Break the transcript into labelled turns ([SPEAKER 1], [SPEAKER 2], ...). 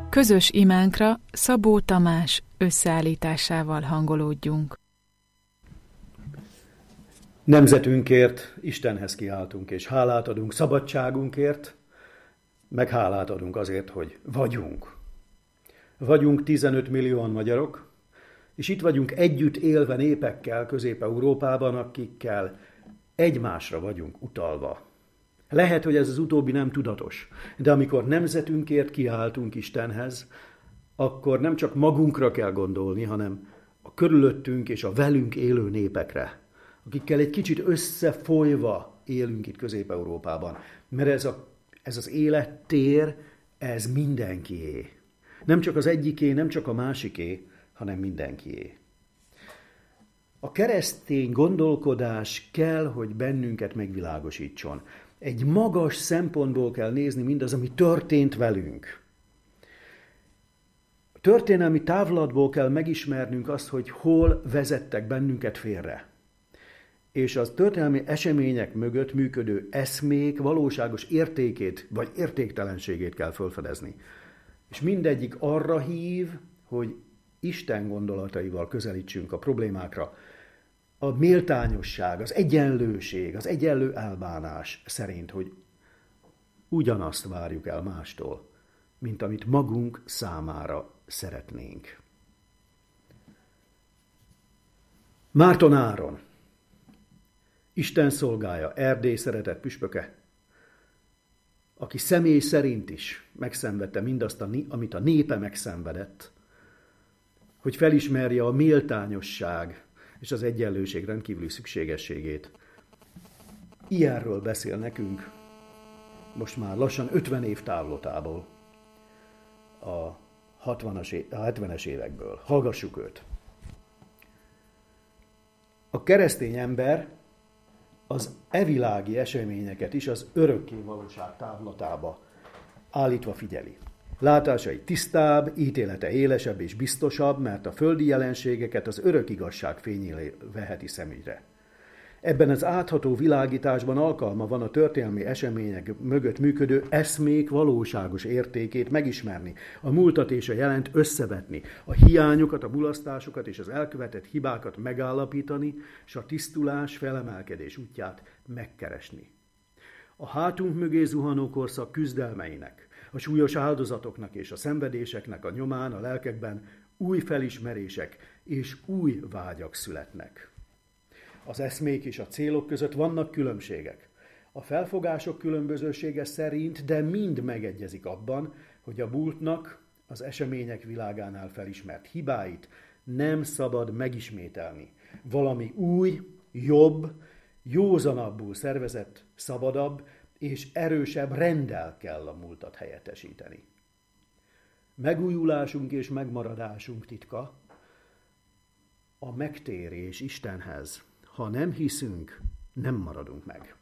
[SPEAKER 1] Közös imánkra Szabó Tamás összeállításával hangolódjunk.
[SPEAKER 2] Nemzetünkért Istenhez kiáltunk, és hálát adunk szabadságunkért, meg hálát adunk azért, hogy vagyunk. Vagyunk 15 millióan magyarok, és itt vagyunk együtt élve népekkel Közép-Európában, akikkel egymásra vagyunk utalva. Lehet, hogy ez az utóbbi nem tudatos, de amikor nemzetünkért kiáltunk Istenhez, akkor nem csak magunkra kell gondolni, hanem a körülöttünk és a velünk élő népekre, akikkel egy kicsit összefolyva élünk itt Közép-Európában. Mert ez az élettér, ez mindenkié. Nem csak az egyiké, nem csak a másiké, hanem mindenkié. A keresztény gondolkodás kell, hogy bennünket megvilágosítson. Egy magas szempontból kell nézni mindaz, ami történt velünk. A történelmi távlatból kell megismernünk azt, hogy hol vezettek bennünket félre. És az történelmi események mögött működő eszmék valóságos értékét vagy értéktelenségét kell felfedezni. És mindegyik arra hív, hogy Isten gondolataival közelítsünk a problémákra. A méltányosság, az egyenlőség, az egyenlő elbánás szerint, hogy ugyanazt várjuk el mástól, mint amit magunk számára szeretnénk. Márton Áron, Isten szolgája, Erdély szeretett püspöke, aki személy szerint is megszenvedte mindazt, amit a népe megszenvedett, hogy felismerje a méltányosság és az egyenlőség rendkívüli szükségességét. Ilyenről beszél nekünk most már lassan 50 év távlatából, a 70-es évekből. Hallgassuk őt! A keresztény ember az evilági eseményeket is az örökké valóság távlatába állítva figyeli. Látásai tisztább, ítélete élesebb és biztosabb, mert a földi jelenségeket az örök igazság fényére veheti szemügyre. Ebben az átható világításban alkalma van a történelmi események mögött működő eszmék valóságos értékét megismerni, a múltat és a jelent összevetni, a hiányokat, a mulasztásokat és az elkövetett hibákat megállapítani, és a tisztulás, felemelkedés útját megkeresni. A hátunk mögé zuhanó korszak küzdelmeinek, a súlyos áldozatoknak és a szenvedéseknek a nyomán a lelkekben új felismerések és új vágyak születnek. Az eszmék és a célok között vannak különbségek. A felfogások különbözősége szerint, de mind megegyezik abban, hogy a múltnak, az események világánál felismert hibáit nem szabad megismételni. Valami új, jobb, józanabbul szervezett, szabadabb és erősebb renddel kell a múltat helyettesíteni. Megújulásunk és megmaradásunk titka a megtérés Istenhez. Ha nem hiszünk, nem maradunk meg.